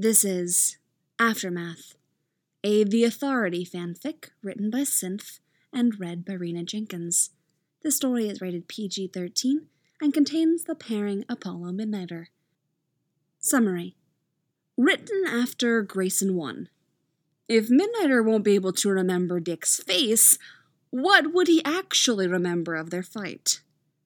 This is Aftermath, a The Authority fanfic written by Synth and read by Rena Jenkins. The story is rated PG-13 and contains the pairing Apollo Midnighter. Summary. Written after Grayson 1. If Midnighter won't be able to remember Dick's face, what would he actually remember of their fight?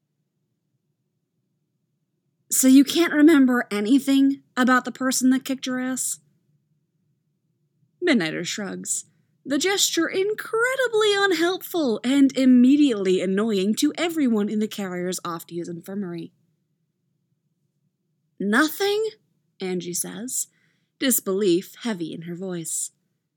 So you can't remember anything about the person that kicked your ass? Midnighter shrugs, the gesture incredibly unhelpful and immediately annoying to everyone in the carrier's off-to-use infirmary. Nothing? Angie says, disbelief heavy in her voice.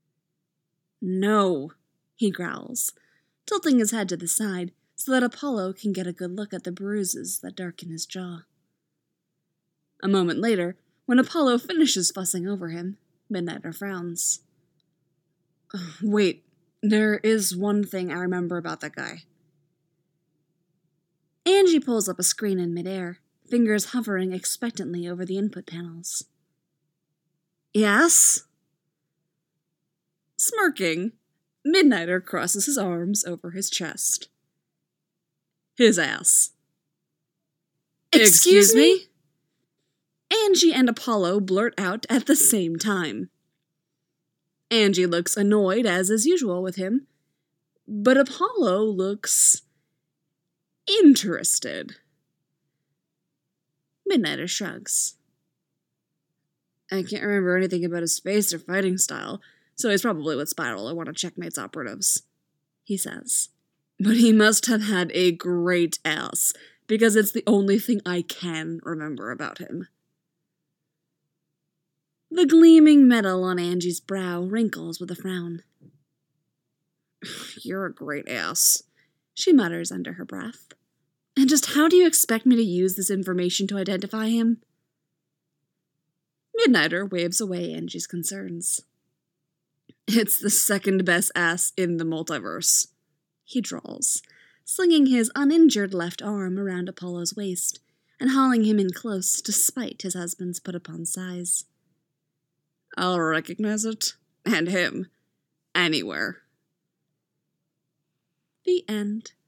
No, he growls, tilting his head to the side so that Apollo can get a good look at the bruises that darken his jaw. A moment later, when Apollo finishes fussing over him, Midnighter frowns. Wait, there is one thing I remember about that guy. Angie pulls up a screen in midair, fingers hovering expectantly over the input panels. Yes? Smirking, Midnighter crosses his arms over his chest. His ass. Excuse me? Angie and Apollo blurt out at the same time. Angie looks annoyed, as is usual with him, but Apollo looks interested. Midnighter shrugs. I can't remember anything about his face or fighting style, so he's probably with Spiral or one of Checkmate's operatives, he says. But he must have had a great ass, because it's the only thing I can remember about him. The gleaming metal on Angie's brow wrinkles with a frown. You're a great ass, she mutters under her breath. And just how do you expect me to use this information to identify him? Midnighter waves away Angie's concerns. It's the second best ass in the multiverse, he drawls, slinging his uninjured left arm around Apollo's waist and hauling him in close despite his husband's put-upon size. I'll recognize it, and him, anywhere. The end.